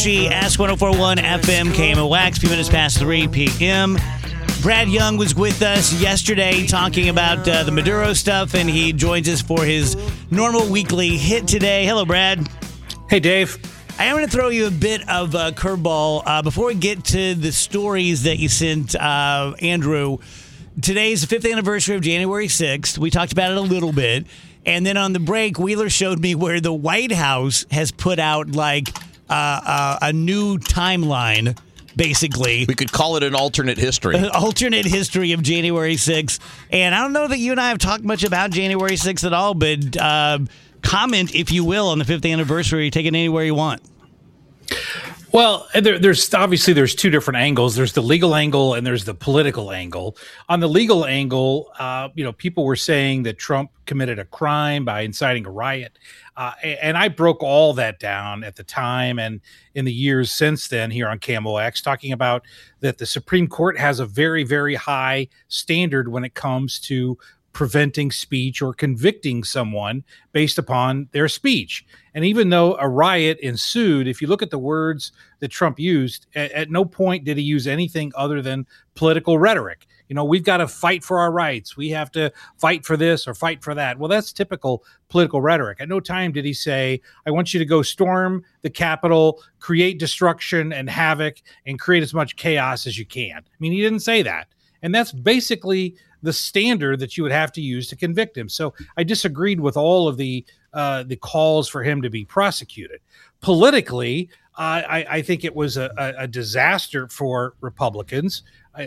Freshie, Ask 1041 FM, KMOX, a few minutes past 3 p.m. Brad Young was with us yesterday talking about the Maduro stuff, and he joins us for his normal weekly hit today. Hello, Brad. Hey, Dave. I am going to throw you a bit of a curveball. Before we get to the stories that you sent, Andrew, today's the 5th anniversary of January 6th. We talked about it a little bit. And then on the break, Wheeler showed me where the White House has put out like a new timeline, basically. We could call it an alternate history. An alternate history of January 6th. And I don't know that you and I have talked much about January 6th at all, but comment, if you will, on the 5th anniversary. Take it anywhere you want. Well, there's two different angles. There's the legal angle and there's the political angle. On the legal angle, people were saying that Trump committed a crime by inciting a riot. And I broke all that down at the time and in the years since then here on KMOX, talking about that the Supreme Court has a very, very high standard when it comes to preventing speech or convicting someone based upon their speech. And even though a riot ensued, if you look at the words that Trump used, at no point did he use anything other than political rhetoric. We've got to fight for our rights. We have to fight for this or fight for that. Well, that's typical political rhetoric. At no time did he say, I want you to go storm the Capitol, create destruction and havoc, and create as much chaos as you can. I mean, he didn't say that. And that's basically the standard that you would have to use to convict him. So I disagreed with all of the calls for him to be prosecuted. Politically, I think it was a disaster for Republicans.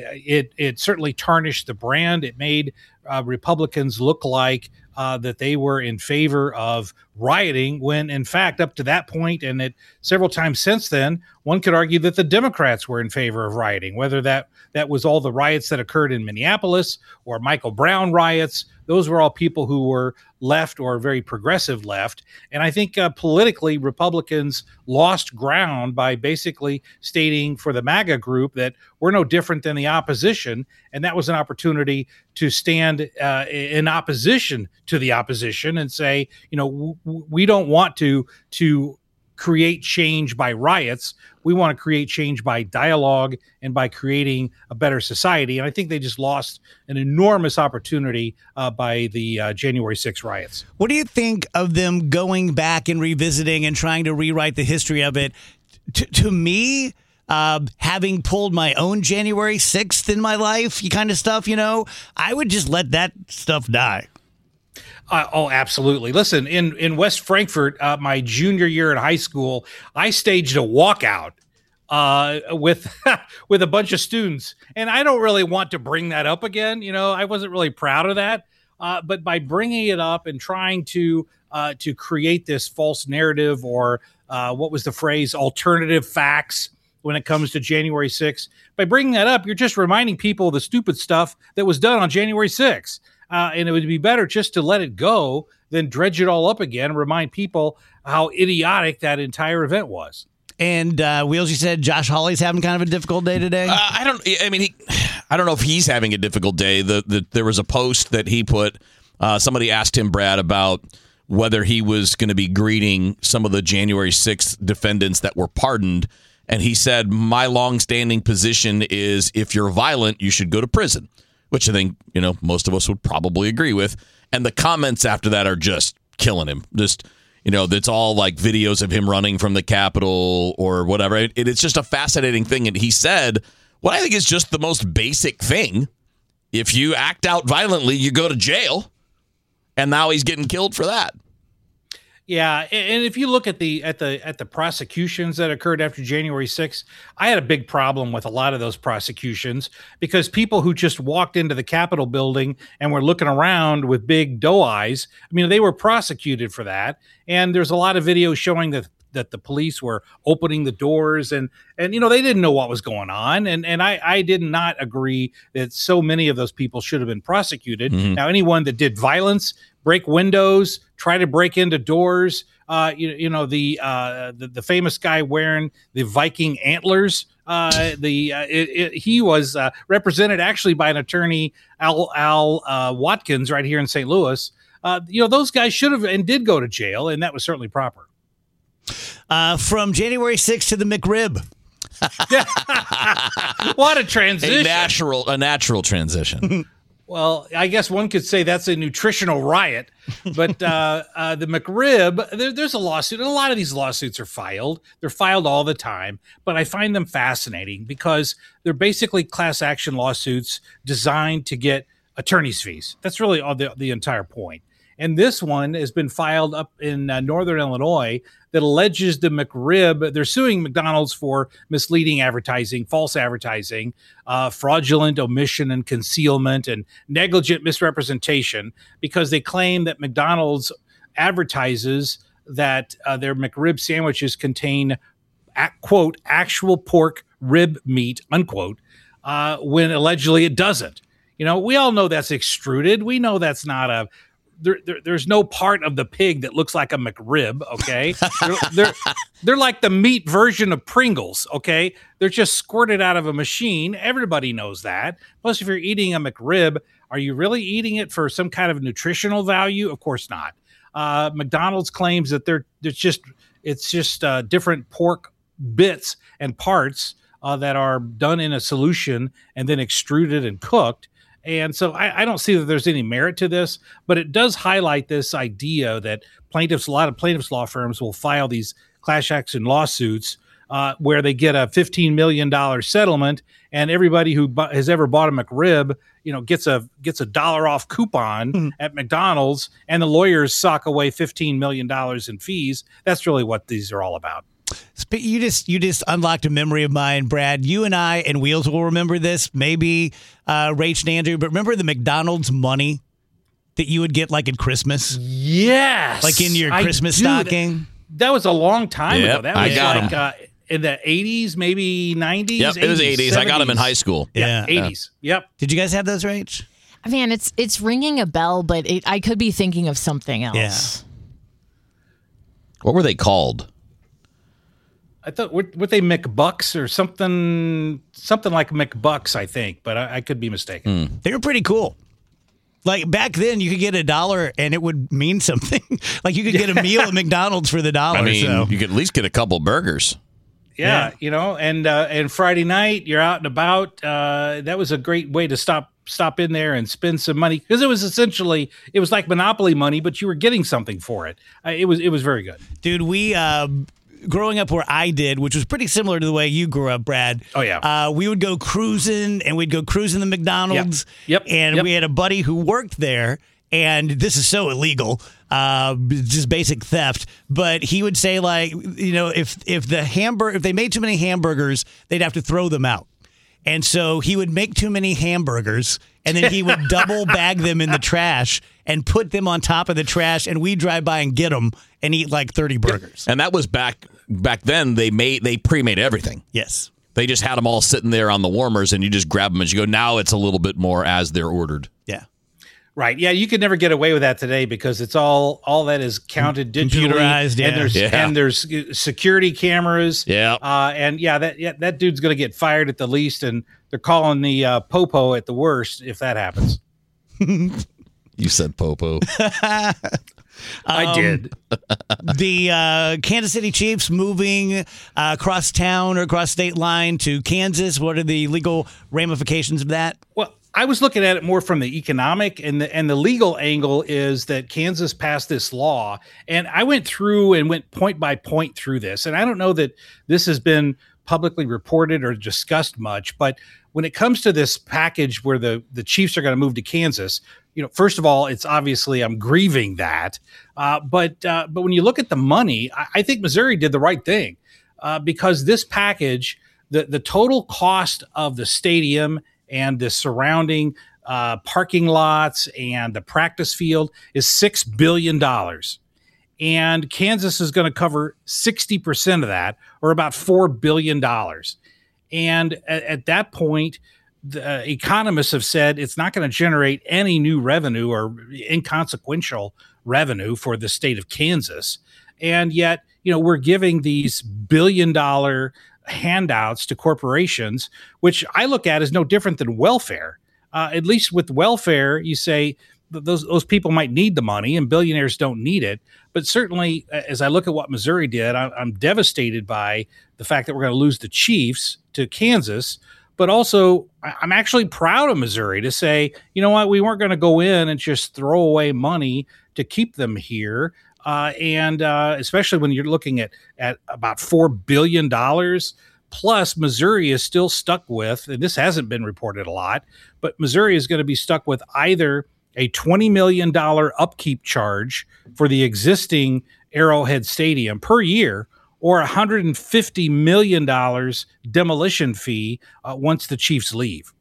It certainly tarnished the brand. It made Republicans look like that they were in favor of rioting when, in fact, up to that point and several times since then, one could argue that the Democrats were in favor of rioting, whether that was all the riots that occurred in Minneapolis or Michael Brown riots. Those were all people who were left or very progressive left. And I think politically, Republicans lost ground by basically stating for the MAGA group that we're no different than the opposition. And that was an opportunity to stand in opposition to the opposition and say, we don't want to create change by riots. We want to create change by dialogue and by creating a better society. And I think they just lost an enormous opportunity by the January 6th riots. What do you think of them going back and revisiting and trying to rewrite the history of it? To me, having pulled my own January 6th in my life, kind of stuff, I would just let that stuff die. Oh, absolutely. Listen, in West Frankfort, my junior year in high school, I staged a walkout with with a bunch of students. And I don't really want to bring that up again. I wasn't really proud of that. But by bringing it up and trying to create this false narrative or what was the phrase, alternative facts when it comes to January 6th, by bringing that up, you're just reminding people of the stupid stuff that was done on January 6th. And it would be better just to let it go than dredge it all up again and remind people how idiotic that entire event was. And Wheels, you said Josh Hawley's having kind of a difficult day today? I don't know if he's having a difficult day. There was a post that he put. Somebody asked him, Brad, about whether he was going to be greeting some of the January 6th defendants that were pardoned. And he said, my longstanding position is if you're violent, you should go to prison. Which I think, most of us would probably agree with. And the comments after that are just killing him. Just, it's all like videos of him running from the Capitol or whatever. It's just a fascinating thing. And he said, what I think is just the most basic thing. If you act out violently, you go to jail. And now he's getting killed for that. Yeah, and if you look at the prosecutions that occurred after January 6th, I had a big problem with a lot of those prosecutions because people who just walked into the Capitol building and were looking around with big doe eyes, they were prosecuted for that. And there's a lot of videos showing that the police were opening the doors and they didn't know what was going on. And I did not agree that so many of those people should have been prosecuted. Mm-hmm. Now, anyone that did violence, break windows, try to break into doors, the famous guy wearing the Viking antlers, he was represented actually by an attorney, Al Watkins, right here in St. Louis. Those guys should have and did go to jail, and that was certainly proper. From January 6th to the McRib. What a transition. A natural transition. Well, I guess one could say that's a nutritional riot, but the McRib, there's a lawsuit, and a lot of these lawsuits are filed. They're filed all the time, but I find them fascinating because they're basically class action lawsuits designed to get attorney's fees. That's really all the entire point. And this one has been filed up in Northern Illinois that alleges the McRib, they're suing McDonald's for misleading advertising, false advertising, fraudulent omission and concealment, and negligent misrepresentation, because they claim that McDonald's advertises that their McRib sandwiches contain, quote, actual pork rib meat, unquote, when allegedly it doesn't. You know, we all know that's extruded. We know that's not there's no part of the pig that looks like a McRib, okay? They're like the meat version of Pringles, okay? They're just squirted out of a machine. Everybody knows that. Plus, if you're eating a McRib, are you really eating it for some kind of nutritional value? Of course not. McDonald's claims that it's just different pork bits and parts that are done in a solution and then extruded and cooked. And so I don't see that there's any merit to this, but it does highlight this idea that a lot of plaintiffs' law firms will file these class action lawsuits where they get a $15 million settlement, and everybody who has ever bought a McRib, gets a $1 off coupon at McDonald's, and the lawyers sock away $15 million in fees. That's really what these are all about. You just unlocked a memory of mine, Brad. You and I and Wheels will remember this, maybe Rach and Andrew, but remember the McDonald's money that you would get like at Christmas? Yes. Like in your Christmas stocking? That was a long time ago. That was I got them. In the 80s, maybe 90s. Yep, 80s, it was 80s. 70s. I got them in high school. Yeah. 80s. Yep. Did you guys have those, Rach? Man, it's ringing a bell, but I could be thinking of something else. Yeah. What were they called? I thought, were they McBucks or something like McBucks, I think, but I could be mistaken. They were pretty cool. Like back then, you could get $1 and it would mean something. Like you could get a meal at McDonald's for the $1. I mean, you could at least get a couple burgers. Yeah. And Friday night, you're out and about. That was a great way to stop in there and spend some money, because it was like Monopoly money, but you were getting something for it. It was very good. Dude, we growing up where I did, which was pretty similar to the way you grew up, Brad. Oh, yeah. We would go cruising, and we'd go cruising the McDonald's. Yep. And we had a buddy who worked there, and this is so illegal, just basic theft. But he would say, like, if they made too many hamburgers, they'd have to throw them out. And so he would make too many hamburgers, and then he would double bag them in the trash and put them on top of the trash, and we'd drive by and get them and eat like 30 burgers. And that was back then. They pre-made everything. Yes. They just had them all sitting there on the warmers, and you just grab them as you go. Now it's a little bit more as they're ordered. Yeah. Right. Yeah, you could never get away with that today because it's all that is counted digitally, computerized, yeah. and there's security cameras. Yeah. That dude's going to get fired at the least, and they're calling the popo at the worst if that happens. You said popo. I did. The Kansas City Chiefs moving across town or across state line to Kansas. What are the legal ramifications of that? Well, I was looking at it more from the economic and the legal angle is that Kansas passed this law, and I went point by point through this, and I don't know that this has been publicly reported or discussed much, but when it comes to this package where the Chiefs are going to move to Kansas, first of all, it's obviously I'm grieving that, but when you look at the money, I think Missouri did the right thing because this package, the total cost of the stadium and the surrounding parking lots and the practice field is $6 billion. And Kansas is going to cover 60% of that, or about $4 billion. And at that point, the economists have said it's not going to generate any new revenue or inconsequential revenue for the state of Kansas. And yet, we're giving these billion-dollar handouts to corporations, which I look at as no different than welfare. At least with welfare, you say those people might need the money and billionaires don't need it. But certainly, as I look at what Missouri did, I'm devastated by the fact that we're going to lose the Chiefs to Kansas. But also, I'm actually proud of Missouri to say, you know what, we weren't going to go in and just throw away money to keep them here. And especially when you're looking at about $4 billion, plus Missouri is still stuck with, and this hasn't been reported a lot, but Missouri is going to be stuck with either a $20 million upkeep charge for the existing Arrowhead Stadium per year, or $150 million demolition fee once the Chiefs leave.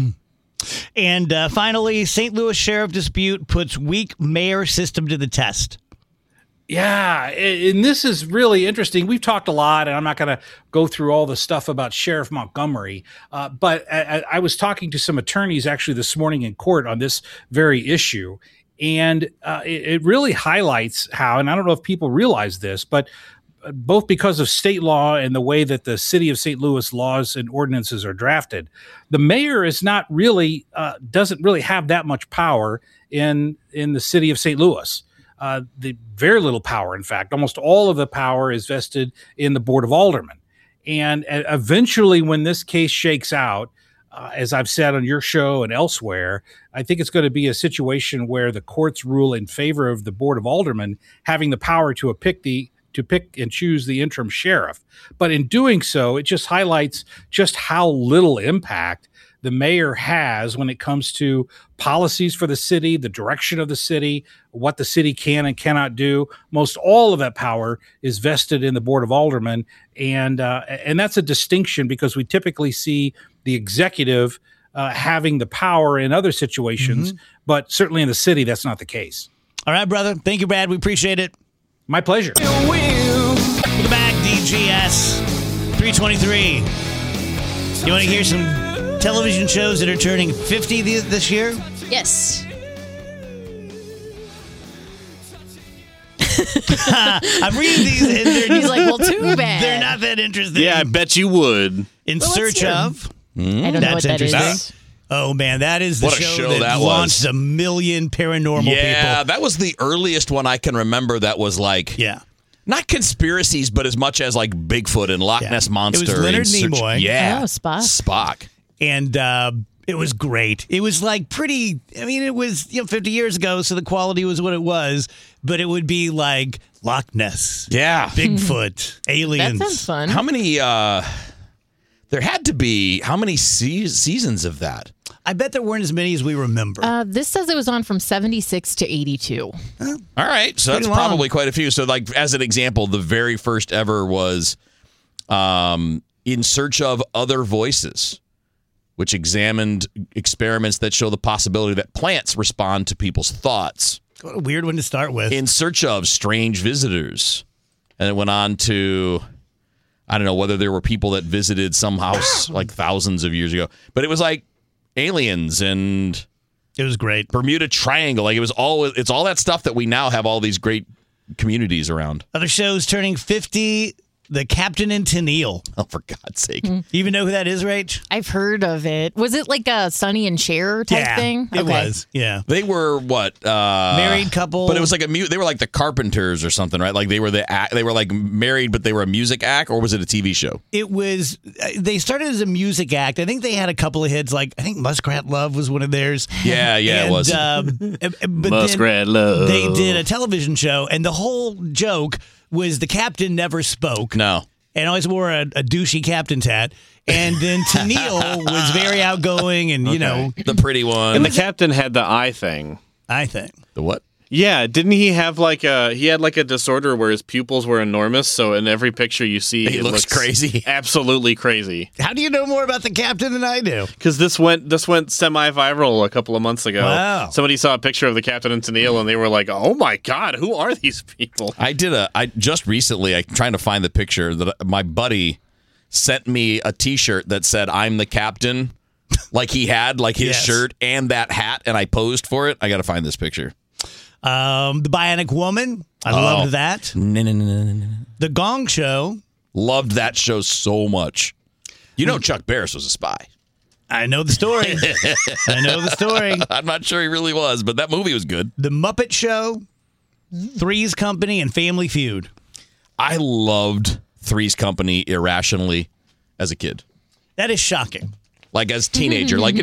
And finally, St. Louis sheriff dispute puts weak mayor system to the test. Yeah, and this is really interesting. We've talked a lot, and I'm not going to go through all the stuff about Sheriff Montgomery, but I was talking to some attorneys actually this morning in court on this very issue, and it really highlights how, and I don't know if people realize this, but both because of state law and the way that the city of St. Louis laws and ordinances are drafted, the mayor is not really doesn't really have that much power in the city of St. Louis. The very little power, in fact, almost all of the power is vested in the Board of Aldermen. And eventually, when this case shakes out, as I've said on your show and elsewhere, I think it's going to be a situation where the courts rule in favor of the Board of Aldermen having the power to pick and choose the interim sheriff. But in doing so, it just highlights just how little impact the mayor has when it comes to policies for the city, the direction of the city, what the city can and cannot do. Most all of that power is vested in the Board of Aldermen. And that's a distinction because we typically see the executive having the power in other situations, but certainly in the city, that's not the case. All right, brother. Thank you, Brad. We appreciate it. My pleasure. Welcome back, DGS 323. You want to hear some television shows that are turning 50 this year? Yes. I'm reading these, and He's like, well, too bad. they're not that interesting. Yeah, I bet you would. In Well, Search of. I don't know That's what that interesting. is. Oh, man, that is the What a show show that that launched was. a million paranormal Yeah, people. that was the earliest one I can remember that was like, Yeah. not conspiracies, but as much as like Bigfoot and Loch Yeah. Ness It Monster. was Leonard and Search- Nimoy. Yeah. Oh, Spock. Spock. And it was great. It was like pretty, I mean, it was 50 years ago, so the quality was what it was, but it would be like Loch Ness, Yeah. Bigfoot, aliens. That sounds fun. How many, there had to be, how many seasons of that? I bet there weren't as many as we remember. This says it was on from 76 to 82. All right. So that's Pretty long. probably quite a few. So, like, as an example, the very first ever was In Search of Other Voices, which examined experiments that show the possibility that plants respond to people's thoughts. What a weird one to start with. In Search of Strange Visitors. And it went on to, I don't know whether there were people that visited some house like thousands of years ago, but it was like aliens and It was great. Bermuda Triangle. Like it's all that stuff that we now have all these great communities around. Other shows turning 50, The Captain and Tennille. Oh, for God's sake. You even know who that is, Rach? I've heard of it. Was it like a Sonny and Cher type thing? It was. Yeah. They were what? Married couple. But it was like they were like the Carpenters or something, right? Like they were they were like married, but they were a music act, or was it a TV show? It was, they started as a music act. I think they had a couple of hits, like I think Muskrat Love was one of theirs. Yeah, And, it was. But Muskrat then Love. they did a television show, and the whole joke was the captain never spoke. No. And always wore a douchey captain's hat. And then Tennille was very outgoing and, you know, The pretty one. And the captain had the eye thing. I think. The what? Yeah, didn't he have he had like a disorder where his pupils were enormous, so in every picture you see He it looks crazy. Absolutely crazy. How do you know more about the captain than I do? Because this went semi-viral a couple of months ago. Wow. Somebody saw a picture of the captain and Tennille, and they were like, "Oh my God, who are these people?" I just recently, trying to find the picture that my buddy sent me a T-shirt that said "I'm the captain," like he had like his Yes. shirt and that hat, and I posed for it. I got to find this picture. The Bionic Woman. I loved that. No. The Gong Show. Loved that show so much. You know, Chuck Barris was a spy. I know the story. I know the story. I'm not sure he really was, but that movie was good. The Muppet Show. Three's Company and Family Feud. I loved Three's Company irrationally as a kid. That is shocking. Like as a teenager, like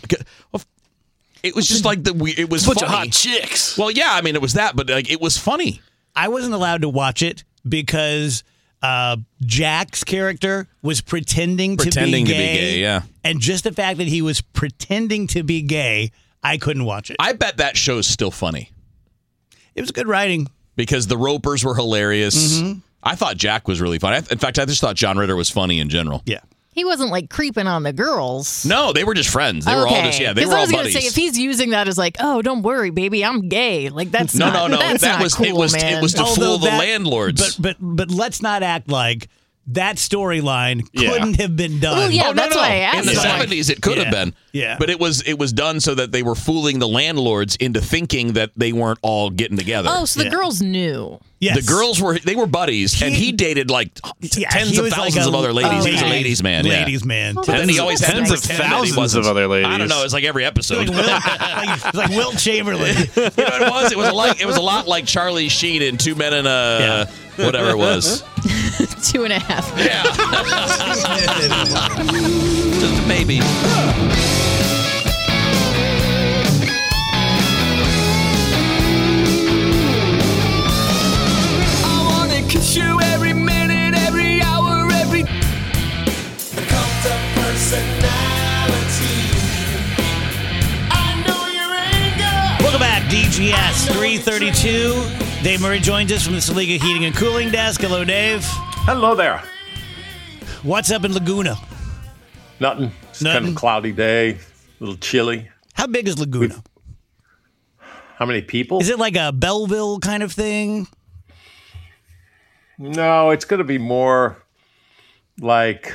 it was just like it was Bunch funny. of hot chicks. Well, yeah, I mean it was that, but like it was funny. I wasn't allowed to watch it because Jack's character was pretending to be gay. Yeah. And just the fact that he was pretending to be gay, I couldn't watch it. I bet that show's still funny It was good writing. because the Ropers were hilarious. Mm-hmm. I thought Jack was really funny. In fact, I just thought John Ritter was funny in general. Yeah. He wasn't like creeping on the girls. No, they were just friends. They were all just they were I all was gonna buddies. say if he's using that as like, oh, don't worry, baby, I'm gay. Like that's no. That's That not was cool, it was man. it was to fool the landlords. But let's not act like that storyline Yeah. couldn't have been done. Well, yeah, that's why I asked. In the that. 70s, it could have been. Yeah. But it was done so that they were fooling the landlords into thinking that they weren't all getting together. Oh, so the Yeah. girls knew. Yes. The girls were buddies, and he dated like tens he of was thousands like of other ladies. He was a ladies- ladies man. Yeah. Ladies man. But then he always had Tens to of pretend that he thousands wasn't. of other ladies. I don't know. It's like every episode. like Wilt Chamberlain. You know what it was? It was a lot like Charlie Sheen in Two Men and a whatever it was. 2.5. Yeah. Just a baby. I wanna kiss you every minute, every hour, every cult of personality. I know your anger. Welcome back, DGS 332. Dave Murray joins us from the Saliga Heating and Cooling Desk. Hello, Dave. Hello there. What's up in Laguna? Nothing. It's kind Nothing? of a cloudy day, a little chilly. How big is Laguna? How many people? Is it like a Belleville kind of thing? No, it's going to be more like.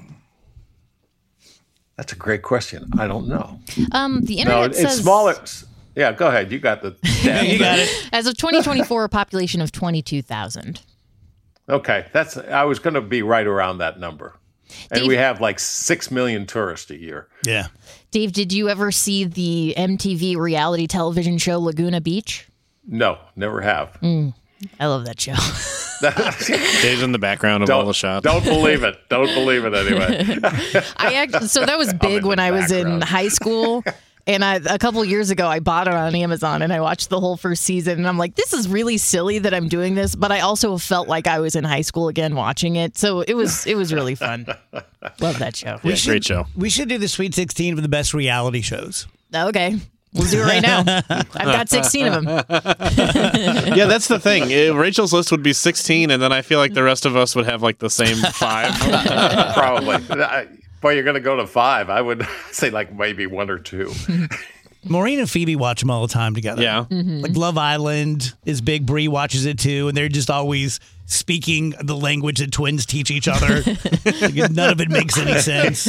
That's a great question. I don't know. The No, internet it's says smaller. Yeah, go ahead. You got the. You got it. as of 2024, a population of 22,000. Okay, I was going to be right around that number, and Dave- we have like 6 million tourists a year. Yeah. Dave, did you ever see the MTV reality television show Laguna Beach? No, never have. I love that show. Dave's in the background of all the shots. Don't believe it. Don't believe it anyway. So that was big in when the I was in background. high school. And a couple years ago, I bought it on Amazon and I watched the whole first season. And I'm like, this is really silly that I'm doing this. But I also felt like I was in high school again watching it. So it was really fun. Love that show. Great show. We should do the Sweet 16 for the best reality shows. Okay. We'll do it right now. I've got 16 of them. Yeah, that's the thing. Rachel's list would be 16, and then I feel like the rest of us would have like the same 5. Probably. Boy, you're going to go to 5. I would say like maybe 1 or 2. Maureen and Phoebe watch them all the time together. Yeah. Like Love Island is big. Bree watches it too, and they're just always speaking the language that twins teach each other. Like, none of it makes any sense.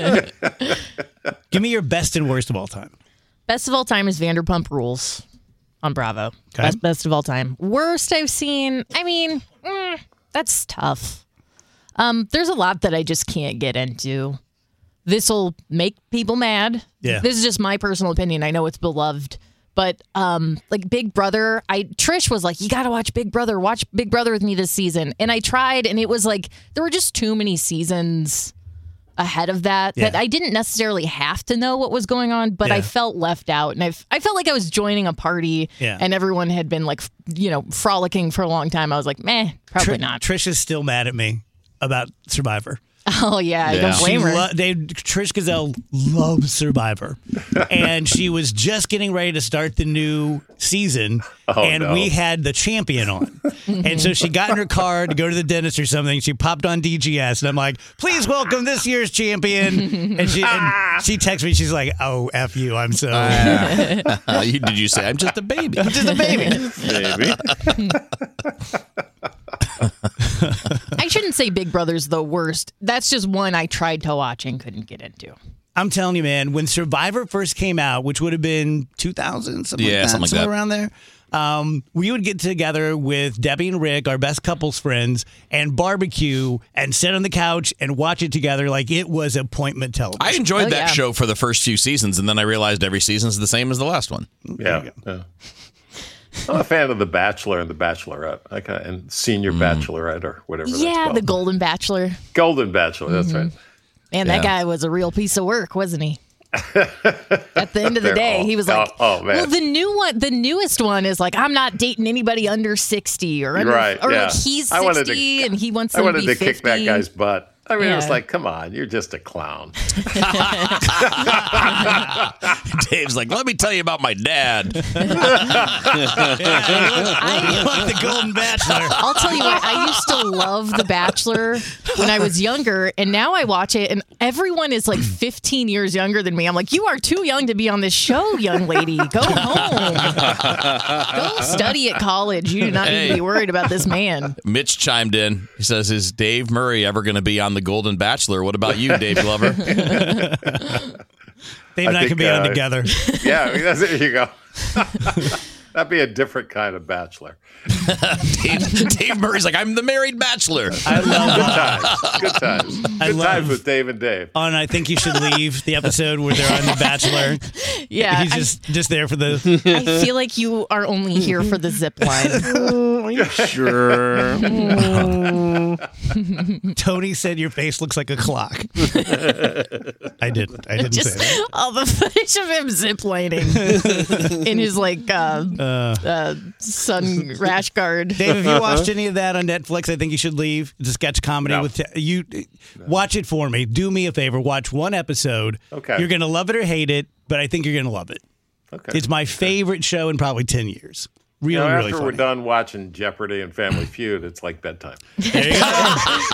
Give me your best and worst of all time. Best of all time is Vanderpump Rules on Bravo. Okay. Best of all time. Worst I've seen, I mean, that's tough. There's a lot that I just can't get into. This will make people mad. Yeah. This is just my personal opinion. I know it's beloved. But like Big Brother, Trish was like, you got to watch Big Brother. Watch Big Brother with me this season. And I tried, and it was like, there were just too many seasons ahead of that Yeah. I didn't necessarily have to know what was going on, but I Yeah. felt left out. And I felt like I was joining a party Yeah. and everyone had been like, frolicking for a long time. I was like, meh, probably not. Trish is still mad at me about Survivor. Oh, yeah. I don't blame her. Trish Gazelle loves Survivor, and she was just getting ready to start the new season, and no. we had the champion on, and so she got in her car to go to the dentist or something. She popped on DGS, and I'm like, "Please welcome this year's champion." And she texts me. She's like, "Oh, F you, I'm so Did you say I'm just a baby? I'm just a baby." Maybe. I shouldn't say Big Brother's the worst. That's just one I tried to watch and couldn't get into. I'm telling you, man, when Survivor first came out, which would have been 2000, something Yeah, like that, something like somewhere that. around there, we would get together with Debbie and Rick, our best couples friends, and barbecue and sit on the couch and watch it together like it was appointment television. I enjoyed Oh, that yeah. show for the first few seasons, and then I realized every season's the same as the last one. Yeah. I'm a fan of The Bachelor and The Bachelorette, and Senior Bachelorette or whatever. Yeah, that's called. the Golden Bachelor. Golden Bachelor. That's right. Man, that guy was a real piece of work, wasn't he? At the end of the day, he was like, oh, man. Well, the newest one is like, I'm not dating anybody under 60 or under, Right, or yeah. like he's 60 and he wants to I wanted be to 50. kick that guy's butt. I mean, it was Yeah. like, come on, you're just a clown. Dave's like, let me tell you about my dad. I want the Golden Bachelor. I'll tell you what, I used to love The Bachelor when I was younger, and now I watch it, and everyone is like 15 years younger than me. I'm like, you are too young to be on this show, young lady. Go home. Go study at college. You do not need to be worried about this man. Mitch chimed in. He says, is Dave Murray ever going to be on The Golden Bachelor? What about you, Dave Glover? Dave and I think, could be on together. Yeah, there you go. That'd be a different kind of bachelor. Dave Murray's like, I'm the married bachelor. I love Good times. I Good love- times with Dave and Dave. on I Think You Should Leave, the episode where they're on The Bachelor. Yeah. He's just there for the. I feel like you are only here for the zip line. Are you sure? Tony said your face looks like a clock. I didn't. I didn't say Just that. all the footage of him ziplining in his like sun rash guard. Dave, have you watched any of that on Netflix? I Think You Should Leave. It's a sketch comedy No. with you. Watch it for me. Do me a favor. Watch one episode. Okay. You're gonna love it or hate it, but I think you're gonna love it. Okay. It's my favorite show in probably 10 years. Really, You know, really after funny. we're done watching Jeopardy and Family Feud, it's like bedtime. There you go.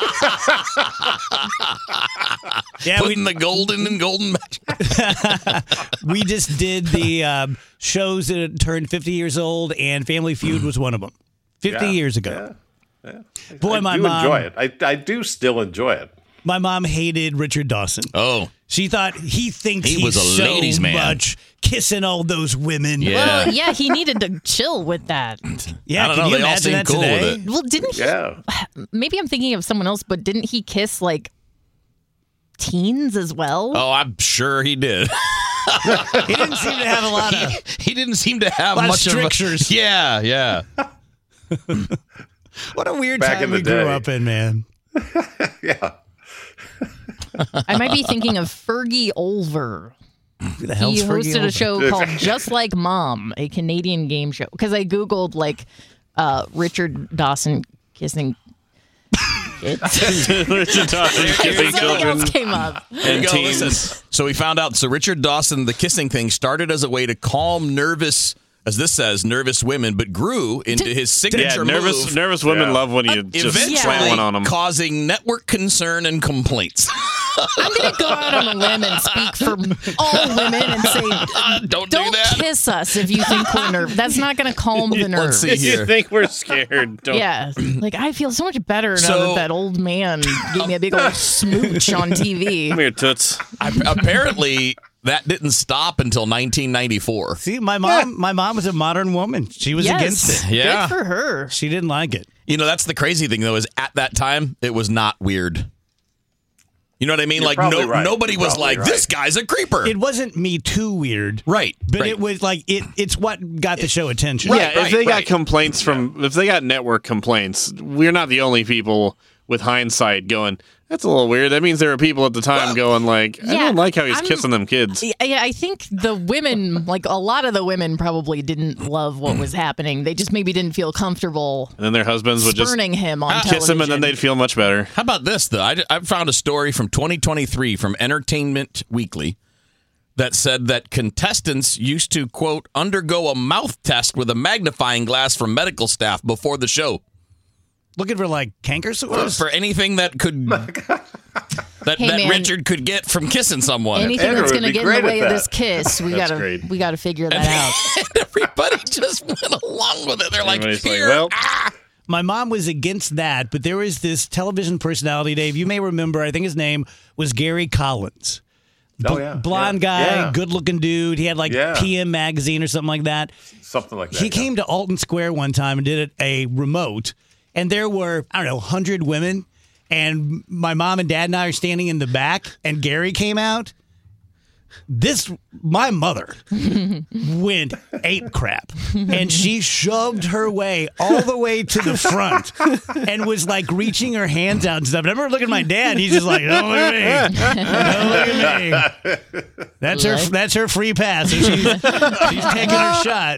Yeah, Putting the golden and golden Bachelor. we just did the shows that turned 50 years old, and Family Feud was one of them. 50 Yeah, years ago. Yeah. Boy, I my do mom. enjoy it. I do still enjoy it. My mom hated Richard Dawson. Oh, She thought he thinks He he's was a so ladies' man. much kissing all those women. Yeah. Well, yeah, he needed to chill with that. Yeah, I don't can know, you they all imagine seem that cool with today? it. Well, didn't he? Yeah. Maybe I'm thinking of someone else, but didn't he kiss like teens as well? Oh, I'm sure he did. He didn't seem to have a lot of. He didn't seem to have Lot of much strictures. Yeah. What a weird Back time in the we grew day. up in, man. Yeah. I might be thinking of Fergie Olver. Who the hell's He Fergie hosted Olver? a show called Just Like Mom, a Canadian game show. Because I Googled like Richard Dawson kissing kids. Richard Dawson kissing Something children else came up. There you go, teens. listen. So we found out. So Richard Dawson, the kissing thing, started as a way to calm nervous, as this says, nervous women, but grew into his Yeah, signature move. nervous women Yeah. love when you just Eventually slam one on them. causing network concern and complaints. I'm going to go out on a limb and speak for all women and say, Don't do don't that. kiss us if you think we're nervous. That's not going to calm the nerves. Let's see If you here. think we're scared, don't. Yeah, like I feel so much better now So- that that old man gave me a big old smooch on TV. Come here, toots. Apparently, that didn't stop until 1994. See, my mom was a modern woman. She was against it. Yeah. Good for her. She didn't like it. You know, that's the crazy thing, though, is at that time, it was not weird. You know what I mean? You're Like, probably right. nobody You're was probably like, right. this guy's a creeper. It wasn't Me Too weird. Right. But right. it was like it's what got the show attention. Yeah, if they got right. complaints if they got network complaints, we're not the only people with hindsight going, that's a little weird. That means there were people at the time going like, I Yeah, don't like how he's I'm- kissing them kids. Yeah, I think the women, like a lot of the women, probably didn't love what was happening. They just maybe didn't feel comfortable And then their husbands would just spurning him on kiss him, and then television. they'd feel much better. How about this, though? I found a story from 2023 from Entertainment Weekly that said that contestants used to, quote, undergo a mouth test with a magnifying glass from medical staff before the show. Looking for like canker sores. For anything that could that Hey, man. Richard could get from kissing someone. Anything Andrew that's would going to be get in the great way at of that. this kiss, we That's gotta great. we gotta figure that out. And everybody just went along with it. They're like, Everybody's like, here. well, My mom was against that, but there was this television personality, Dave. You may remember, I think his name was Gary Collins. Oh, yeah. Blonde Yeah. guy, Yeah. good-looking dude. He had like Yeah. PM magazine or something like that. Something like that. He yeah. came to Alton Square one time and did a remote, and there were, I don't know, 100 women, and my mom and dad and I are standing in the back, and Gary came out. My mother went ape crap, and she shoved her way all the way to the front and was like reaching her hands out and stuff. And I remember looking at my dad. He's just like, "Don't look at me, don't look at me." That's her free pass. So she's taking her shot.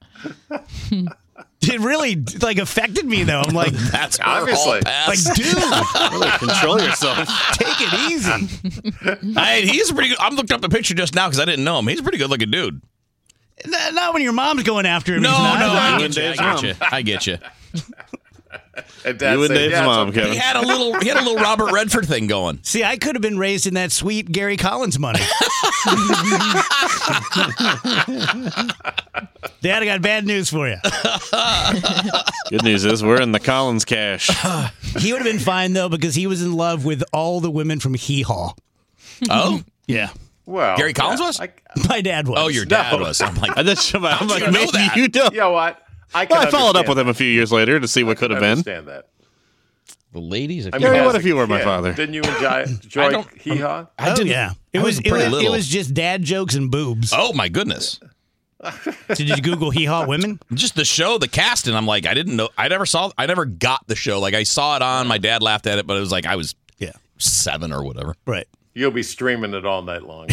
It really like affected me though. I'm like, That's her Obviously. hall pass. like, dude, Really control yourself. take it easy. He's pretty good. I'm looking up the picture just now because I didn't know him. He's a pretty good looking dude. Not when your mom's going after him. No, he's not. I You and get you. Dave's I mom. get you. I get you. And Dad You and said, Dave's "Yeah, it's mom, okay." Kevin. He had a little Robert Redford thing going. See, I could have been raised in that sweet Gary Collins money. Dad, I got bad news for you. Good news is we're in the Collins cash. He would have been fine though because he was in love with all the women from Hee Haw. Oh, Yeah, Well, Gary Collins was? my dad was. Oh, your dad was. I'm like, I'm like, you know maybe that? you don't. You know what? Well, I followed up with him a few years later to see what could have been. Understand that. the ladies. I mean, Gary, as what a if you were my kid, father? Didn't you enjoy Hee Haw? I didn't. Yeah, I was pretty little. It was just dad jokes and boobs. Oh my goodness! Did you Google Hee Haw women? Just the show, the cast, and I'm like, I didn't know. I never got the show. Like I saw it on. My dad laughed at it, but it was like I was 7 or whatever. Right. You'll be streaming it all night long.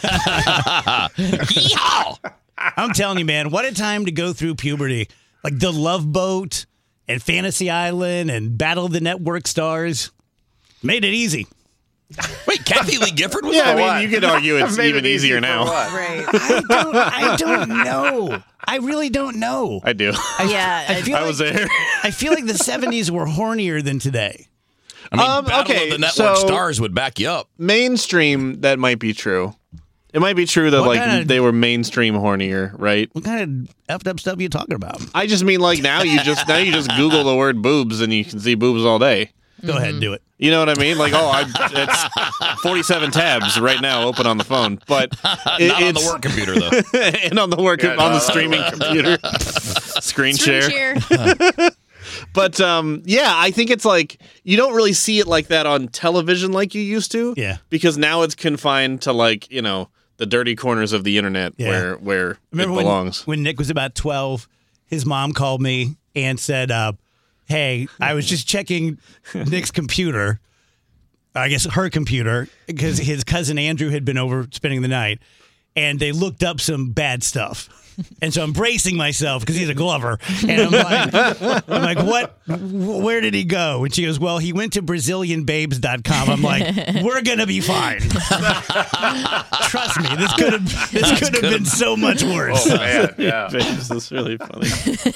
Yeehaw! I'm telling you, man, what a time to go through puberty. Like The Love Boat and Fantasy Island and Battle of the Network Stars. Made it easy. Wait, Kathy Lee Gifford was Yeah, I on? mean, what? you could argue it's Made even it easy easier for now. what? Right. I don't know. I really don't know. I do. Yeah. I feel I was like, there. I feel like the 70s were hornier than today. I mean, Battle okay, of the Network so- Stars would back you up. Mainstream, that might be true. It might be true that What like kind of- they were mainstream hornier, right? What kind of effed up stuff are you talking about? I just mean like now you just Google the word boobs and you can see boobs all day. Go ahead and do it. You know what I mean? Like, it's 47 tabs right now open on the phone, but Not on the it's work computer though. and on the work Yeah, on no, the streaming computer, screen share. But yeah, I think it's like you don't really see it like that on television like you used to. Yeah. Because now it's confined to like, you know, the dirty corners of the internet Yeah. where it Remember belongs. when Nick was about 12, his mom called me and said, hey, I was just checking Nick's computer, I guess her computer, because his cousin Andrew had been over spending the night, and they looked up some bad stuff. And so I'm bracing myself because he's a Glover. And I'm like, what? Where did he go? And she goes, well, he went to BrazilianBabes.com. I'm like, we're going to be fine. Trust me, this could have been so much worse. Oh man, yeah. This is really funny.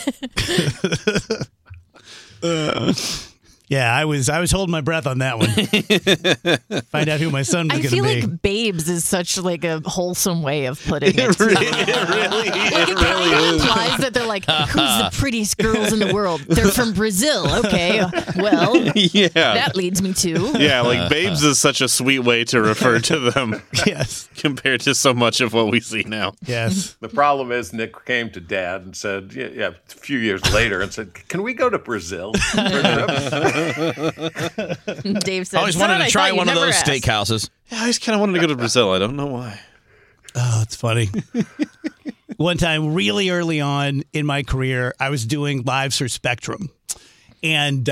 Yeah, I was holding my breath on that one. Find out who my son was I going to feel be. like babes is such like a wholesome way of putting it. It really is. Implies that they're like, who's the prettiest girls in the world? They're from Brazil. Okay, well, Yeah. that leads me to. Yeah, like babes is such a sweet way to refer to them Yes, compared to so much of what we see now. yes. The problem is Nick came to Dad and said, yeah, a few years later, and said, "Can we go to Brazil?" Dave said, I always "Son, wanted I to try thought you one of never those asked." steakhouses. Yeah, I just kind of wanted to go to Brazil. I don't know why. Oh, it's funny. One time, really early on in my career, I was doing lives for Spectrum, and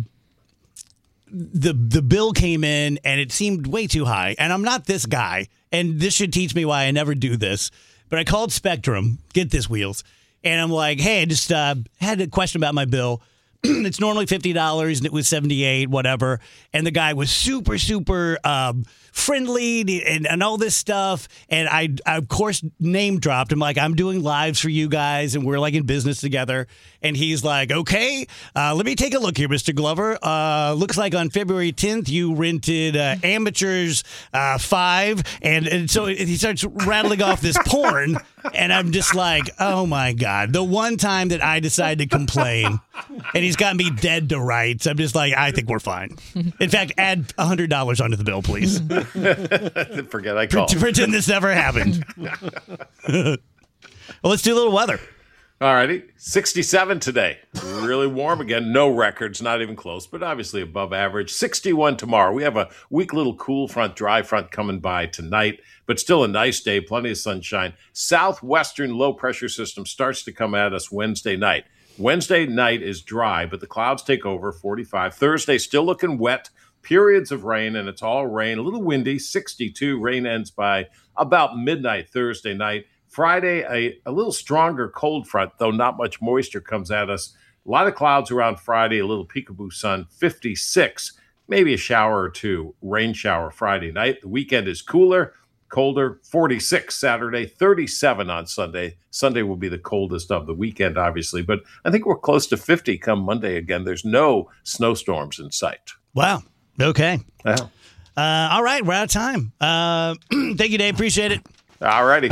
the bill came in, and it seemed way too high. And I'm not this guy, and this should teach me why I never do this. But I called Spectrum, get this, Wheels, and I'm like, hey, I just had a question about my bill. It's normally $50 and it was $78, whatever. And the guy was super, super friendly and all this stuff. And I, of course, name dropped him. Like, I'm doing lives for you guys and we're like in business together. And he's like, okay, let me take a look here, Mr. Glover. Looks like on February 10th, you rented Amateurs 5. And so he starts rattling off this porn. And I'm just like, oh my God. The one time that I decide to complain, and he's got me dead to rights, I'm just like, I think we're fine. In fact, add $100 onto the bill, please. Forget I called. To pretend this never happened. Well, let's do a little weather. All righty. 67 today. Really warm again. No records, not even close, but obviously above average. 61 tomorrow. We have a weak little cool front, dry front coming by tonight, but still a nice day. Plenty of sunshine. Southwestern low pressure system starts to come at us Wednesday night. Wednesday night is dry, but the clouds take over, 45. Thursday still looking wet. Periods of rain, and it's all rain. A little windy, 62. Rain ends by about midnight Thursday night. Friday, a little stronger cold front, though not much moisture comes at us. A lot of clouds around Friday, a little peekaboo sun, 56. Maybe a shower or two, rain shower Friday night. The weekend is cooler, colder, 46 Saturday, 37 on Sunday. Sunday will be the coldest of the weekend, obviously, but I think we're close to 50 come Monday again. There's no snowstorms in sight. Wow. Okay. Yeah. All right. We're out of time. Thank you, Dave. Appreciate it. All righty.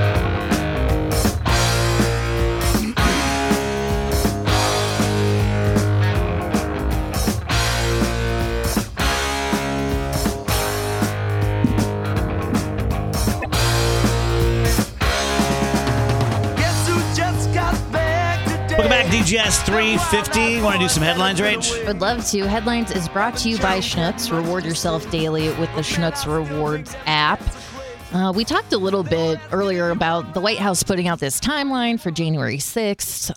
Welcome back, DGS 350. Want to do some headlines, Rach? Would love to. Headlines is brought to you by Schnucks. Reward yourself daily with the Schnucks Rewards app. We talked a little bit earlier about the White House putting out this timeline for January 6th.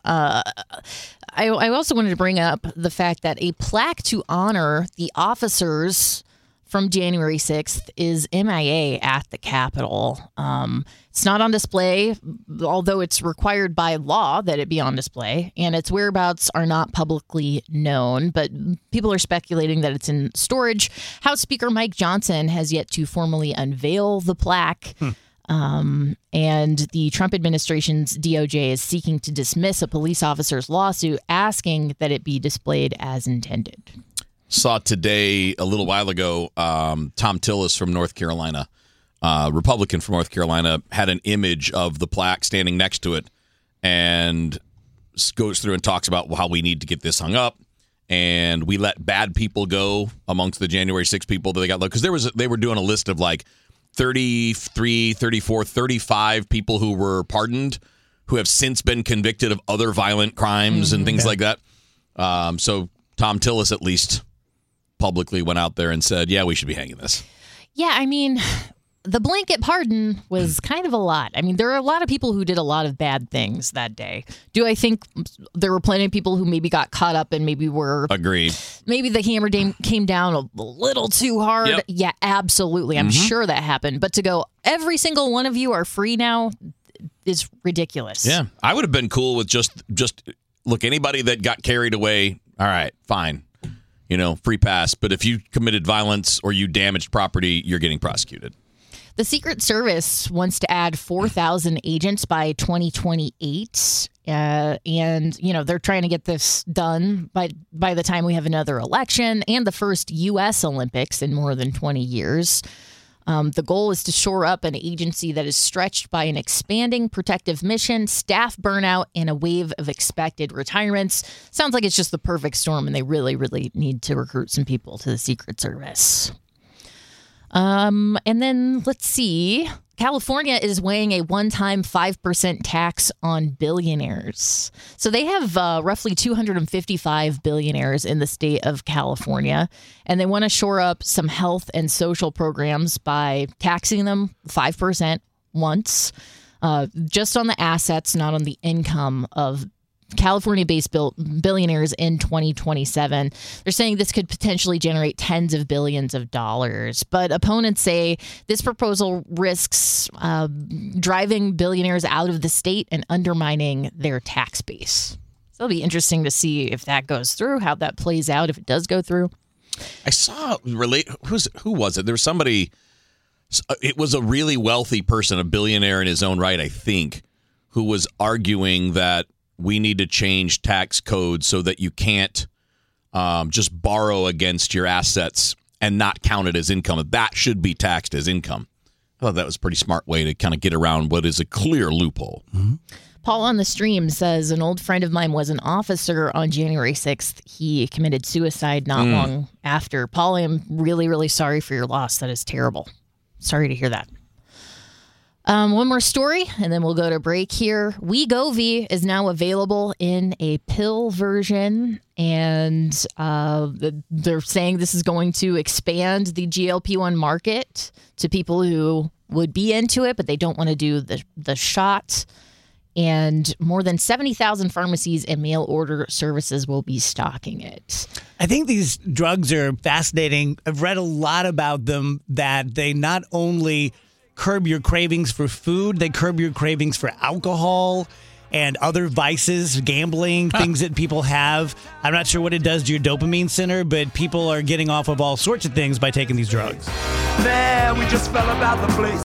I also wanted to bring up the fact that a plaque to honor the officers from January 6th is MIA at the Capitol. It's not on display, although it's required by law that it be on display, and its whereabouts are not publicly known, but people are speculating that it's in storage. House Speaker Mike Johnson has yet to formally unveil the plaque. And the Trump administration's DOJ is seeking to dismiss a police officer's lawsuit, asking that it be displayed as intended. Saw today, a little while ago, Tom Tillis from North Carolina, Republican from North Carolina, had an image of the plaque standing next to it and goes through and talks about how we need to get this hung up. And we let bad people go amongst the January 6 people that they got. Because they were doing a list of like 33, 34, 35 people who were pardoned who have since been convicted of other violent crimes and things like that. So Tom Tillis at least publicly went out there and said, yeah, we should be hanging this. Yeah, I mean, the blanket pardon was kind of a lot. I mean, there are a lot of people who did a lot of bad things that day. Do I think there were plenty of people who maybe got caught up and maybe were... Agreed. Maybe the hammer came down a little too hard? Yep. Yeah, absolutely. I'm sure that happened. But to go, every single one of you are free now is ridiculous. Yeah, I would have been cool with just look, anybody that got carried away, all right, fine. Free pass. But if you committed violence or you damaged property, you're getting prosecuted. The Secret Service wants to add 4,000 agents by 2028. And, they're trying to get this done by the time we have another election and the first U.S. Olympics in more than 20 years. The goal is to shore up an agency that is stretched by an expanding protective mission, staff burnout, and a wave of expected retirements. Sounds like it's just the perfect storm, and they really, really need to recruit some people to the Secret Service. And then let's see. California is weighing a one-time 5% tax on billionaires. So they have roughly 255 billionaires in the state of California, and they want to shore up some health and social programs by taxing them 5% once, just on the assets, not on the income of California-based billionaires in 2027. They're saying this could potentially generate tens of billions of dollars. But opponents say this proposal risks driving billionaires out of the state and undermining their tax base. So it'll be interesting to see if that goes through, how that plays out, if it does go through. I saw who was it? There was somebody. It was a really wealthy person, a billionaire in his own right, I think, who was arguing that we need to change tax codes so that you can't just borrow against your assets and not count it as income. That should be taxed as income. I thought that was a pretty smart way to kind of get around what is a clear loophole. Mm-hmm. Paul on the stream says, an old friend of mine was an officer on January 6th. He committed suicide not long after. Paul, I am really, really sorry for your loss. That is terrible. Sorry to hear that. One more story, and then we'll go to break here. Wegovy is now available in a pill version, and they're saying this is going to expand the GLP-1 market to people who would be into it, but they don't want to do the shot. And more than 70,000 pharmacies and mail order services will be stocking it. I think these drugs are fascinating. I've read a lot about them, that they not only curb your cravings for food, they curb your cravings for alcohol and other vices, gambling, things that people have. I'm not sure what it does to your dopamine center, but people are getting off of all sorts of things by taking these drugs. Man, we just fell about the place.